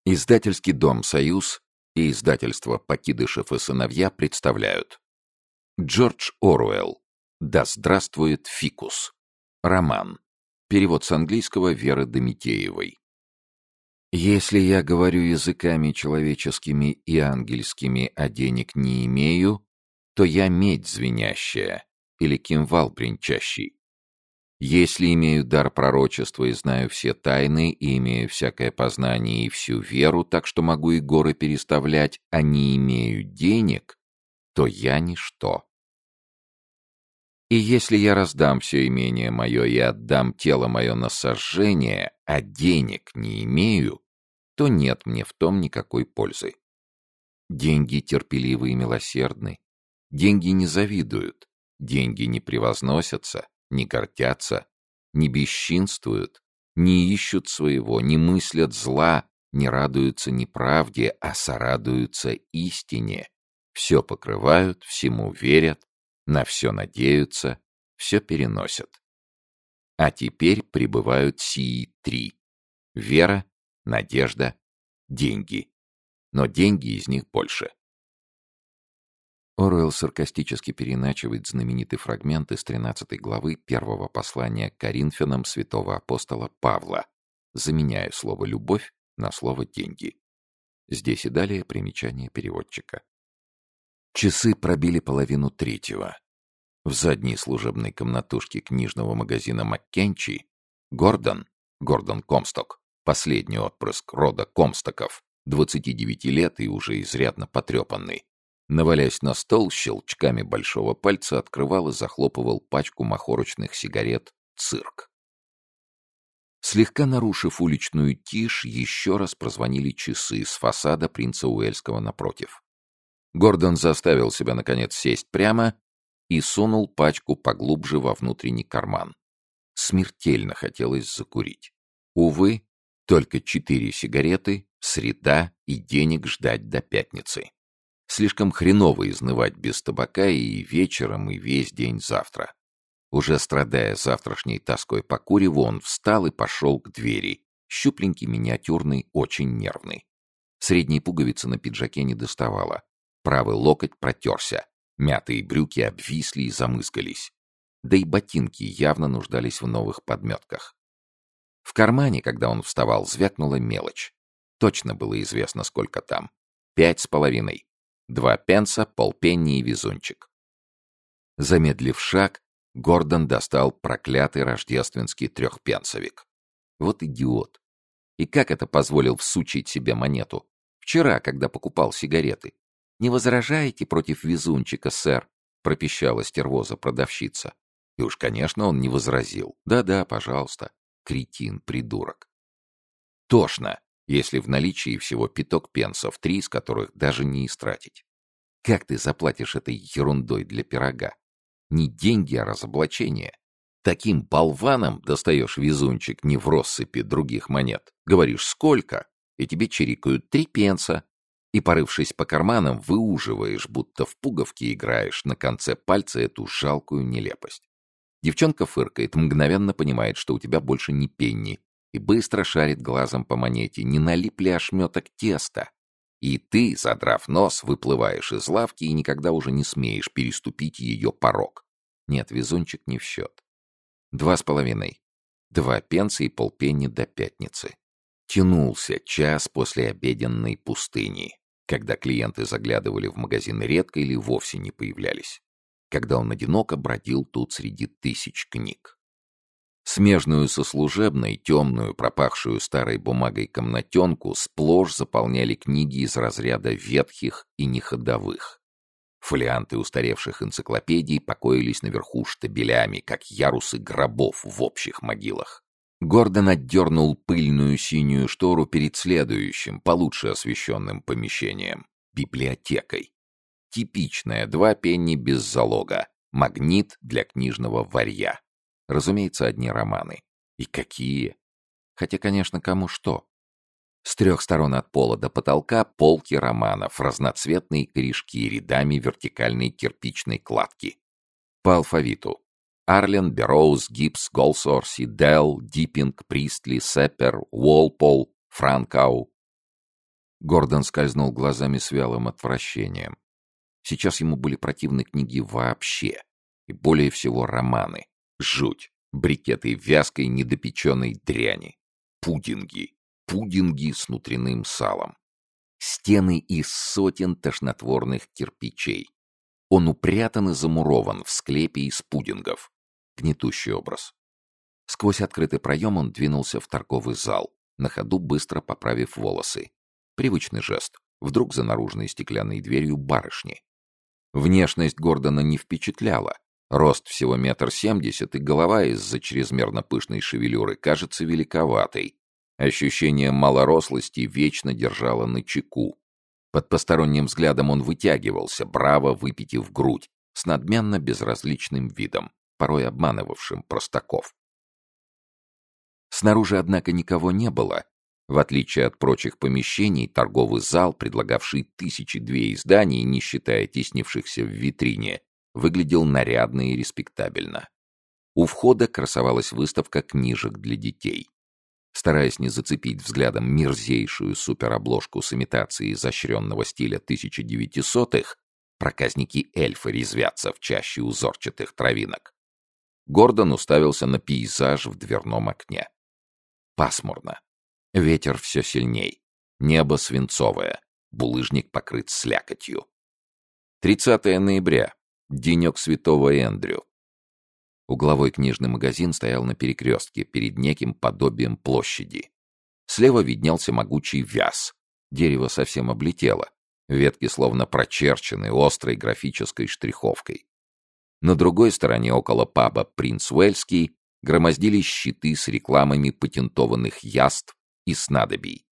Издательский дом «Союз» и издательство «Покидышев и сыновья» представляют. Джордж Оруэлл. «Да здравствует фикус». Роман. Перевод с английского Веры Домитеевой. Если я говорю языками человеческими и ангельскими, а денег не имею, то я медь звенящая или кимвал бренчащий. Если имею дар пророчества и знаю все тайны, и имею всякое познание и всю веру, так что могу и горы переставлять, а не имею денег, то я ничто. И если я раздам все имение мое и отдам тело мое на сожжение, а денег не имею, то нет мне в том никакой пользы. Деньги терпеливы и милосердны. Деньги не завидуют. Деньги не превозносятся, не гордятся, не бесчинствуют, не ищут своего, не мыслят зла, не радуются неправде, а сорадуются истине. Все покрывают, всему верят, на все надеются, все переносят. А теперь пребывают сии три: вера, надежда, деньги. Но деньги из них больше. Оруэлл саркастически переиначивает знаменитый фрагмент из 13 главы первого послания к Коринфянам святого апостола Павла, заменяя слово «любовь» на слово «деньги». Здесь и далее примечание переводчика. Часы пробили 2:30. В задней служебной комнатушке книжного магазина Маккенчи Гордон Комсток, последний отпрыск рода Комстоков, 29 лет и уже изрядно потрепанный, навалясь на стол, щелчками большого пальца открывал и захлопывал пачку махорочных сигарет «Цирк». Слегка нарушив уличную тишь, еще раз прозвонили часы с фасада принца Уэльского напротив. Гордон заставил себя, наконец, сесть прямо и сунул пачку поглубже во внутренний карман. Смертельно хотелось закурить. Увы, только 4 сигареты, среда и денег ждать до пятницы. Слишком хреново изнывать без табака и вечером, и весь день завтра. Уже страдая завтрашней тоской по куреву, он встал и пошел к двери, щупленький, миниатюрный, очень нервный. Средней пуговицы на пиджаке не доставало. Правый локоть протерся, мятые брюки обвисли и замыскались. Да и ботинки явно нуждались в новых подметках. В кармане, когда он вставал, звякнула мелочь. Точно было известно, сколько там. 5,5. 2 пенса, полпенни и везунчик. Замедлив шаг, Гордон достал проклятый рождественский 3-пенсовик. Вот идиот. И как это позволил всучить себе монету? Вчера, когда покупал сигареты. «Не возражаете против везунчика, сэр?» — пропищала стервоза продавщица. И уж, конечно, он не возразил. «Да-да, пожалуйста». Кретин, придурок. Тошно, если в наличии всего 5 пенсов, 3 из которых даже не истратить. Как ты заплатишь этой ерундой для пирога? Не деньги, а разоблачение. Таким болваном достаешь везунчик не в россыпи других монет. Говоришь «сколько?» и тебе чирикают 3 пенса. И, порывшись по карманам, выуживаешь, будто в пуговки играешь на конце пальца эту жалкую нелепость. Девчонка фыркает, мгновенно понимает, что у тебя больше ни пенни, и быстро шарит глазом по монете, не налип ли ошметок теста. И ты, задрав нос, выплываешь из лавки и никогда уже не смеешь переступить ее порог. Нет, везунчик не в счет. 2,5. 2 пенса и полпенни до пятницы. Тянулся час после обеденной пустыни, когда клиенты заглядывали в магазины редко или вовсе не появлялись. Когда он одиноко бродил тут среди тысяч книг. Смежную со служебной, темную, пропахшую старой бумагой комнатенку сплошь заполняли книги из разряда ветхих и неходовых. Фолианты устаревших энциклопедий покоились наверху штабелями, как ярусы гробов в общих могилах. Гордон отдернул пыльную синюю штору перед следующим, получше освещенным помещением — библиотекой. Типичная 2 пенни без залога, магнит для книжного варья. Разумеется, одни романы. И какие! Хотя, конечно, кому что. С 3 сторон от пола до потолка полки романов, разноцветные корешки рядами вертикальной кирпичной кладки. По алфавиту. Арлен, Берроуз, Гибс, Голсорси, Делл, Диппинг, Пристли, Сеппер, Уолпол, Франкау. Гордон скользнул глазами с вялым отвращением. Сейчас ему были противны книги вообще. И более всего романы. Жуть. Брикеты вязкой недопеченной дряни. Пудинги. Пудинги с внутренним салом. Стены из сотен тошнотворных кирпичей. Он упрятан и замурован в склепе из пудингов. Гнетущий образ. Сквозь открытый проем он двинулся в торговый зал, на ходу быстро поправив волосы. Привычный жест. Вдруг за наружной стеклянной дверью барышни. Внешность Гордона не впечатляла. Рост всего 1,70 м, и голова из-за чрезмерно пышной шевелюры кажется великоватой. Ощущение малорослости вечно держало начеку. Под посторонним взглядом он вытягивался, браво выпитив грудь, с надменно безразличным видом, порой обманывавшим простаков. Снаружи, однако, никого не было. В отличие от прочих помещений, торговый зал, предлагавший 1002 изданий, не считая теснившихся в витрине, выглядел нарядно и респектабельно. У входа красовалась выставка книжек для детей. Стараясь не зацепить взглядом мерзейшую суперобложку с имитацией изощренного стиля 1900-х, проказники-эльфы резвятся в чаще узорчатых травинок, Гордон уставился на пейзаж в дверном окне. Пасмурно. Ветер все сильней. Небо свинцовое. Булыжник покрыт слякотью. 30 ноября. Денек святого Эндрю. Угловой книжный магазин стоял на перекрестке, перед неким подобием площади. Слева виднелся могучий вяз. Дерево совсем облетело. Ветки словно прочерчены острой графической штриховкой. На другой стороне, около паба «Принц Уэльский», громоздились щиты с рекламами патентованных яств и снадобий.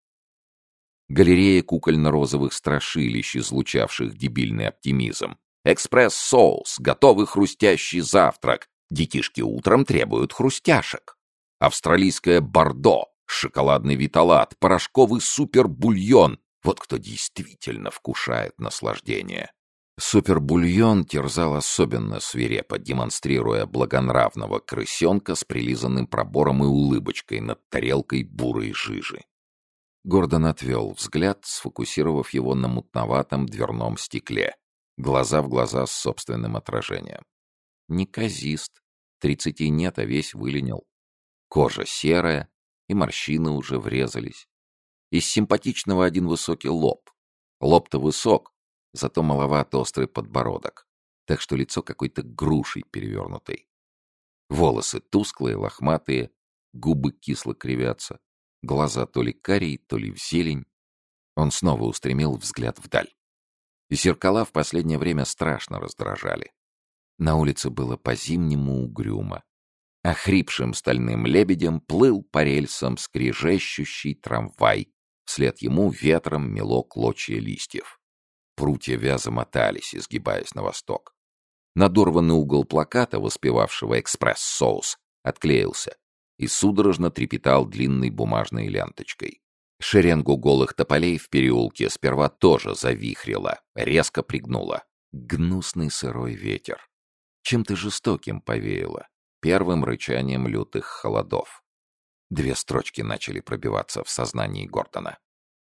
Галерея кукольно-розовых страшилищ, излучавших дебильный оптимизм. «Экспресс-соус! Готовый хрустящий завтрак! Детишки утром требуют хрустяшек!» Австралийское бордо, шоколадный виталат, порошковый супербульон. Вот кто действительно вкушает наслаждение. Супербульон терзал особенно свирепо, демонстрируя благонравного крысенка с прилизанным пробором и улыбочкой над тарелкой бурой жижи. Гордон отвел взгляд, сфокусировав его на мутноватом дверном стекле, глаза в глаза с собственным отражением. Неказист, 30 нет, а весь выленил. Кожа серая, и морщины уже врезались. Из симпатичного один высокий лоб. Лоб-то высок, зато маловат острый подбородок, так что лицо какой-то грушей перевернутой. Волосы тусклые, лохматые, губы кисло кривятся, глаза то ли карие, то ли в зелень. Он снова устремил взгляд вдаль. Зеркала в последнее время страшно раздражали. На улице было по-зимнему угрюмо. Охрипшим стальным лебедем плыл по рельсам скрежещущий трамвай. Вслед ему ветром мело клочья листьев. Прутья вяза мотались, изгибаясь на восток. Надорванный угол плаката, воспевавшего «Экспресс-соус», отклеился и судорожно трепетал длинной бумажной ленточкой. Шеренгу голых тополей в переулке сперва тоже завихрило, резко пригнуло. Гнусный сырой ветер. Чем-то жестоким повеяло, первым рычанием лютых холодов. 2 строчки начали пробиваться в сознании Гордона.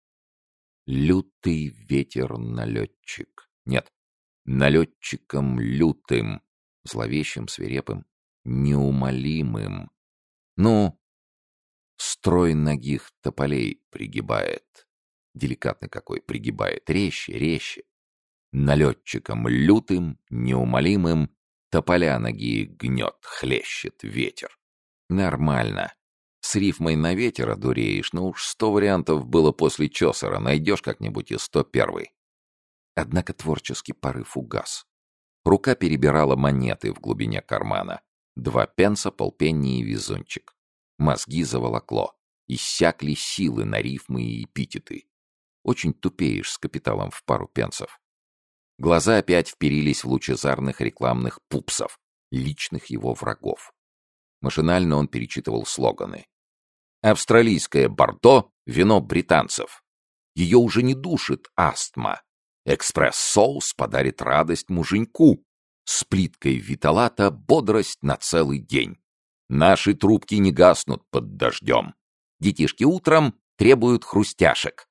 Лютый ветер-налетчик. Нет, налетчиком лютым, зловещим, свирепым, неумолимым. Ну, строй ногих тополей пригибает. Деликатно какой пригибает. Резче, резче. Налетчиком лютым, неумолимым, тополя ноги гнет, хлещет ветер. Нормально. С рифмой на ветер одуреешь, но уж 100 вариантов было после Чосера, найдешь как-нибудь и 101-й. Однако творческий порыв угас. Рука перебирала монеты в глубине кармана. 2 пенса, полпенни и везунчик. Мозги заволокло. Иссякли силы на рифмы и эпитеты. Очень тупеешь с капиталом в пару пенсов. Глаза опять вперились в лучезарных рекламных пупсов, личных его врагов. Машинально он перечитывал слоганы. Австралийское бордо — вино британцев. Ее уже не душит астма. Экспресс-соус подарит радость муженьку. С плиткой виталата бодрость на целый день. Наши трубки не гаснут под дождем. Детишки утром требуют хрустяшек.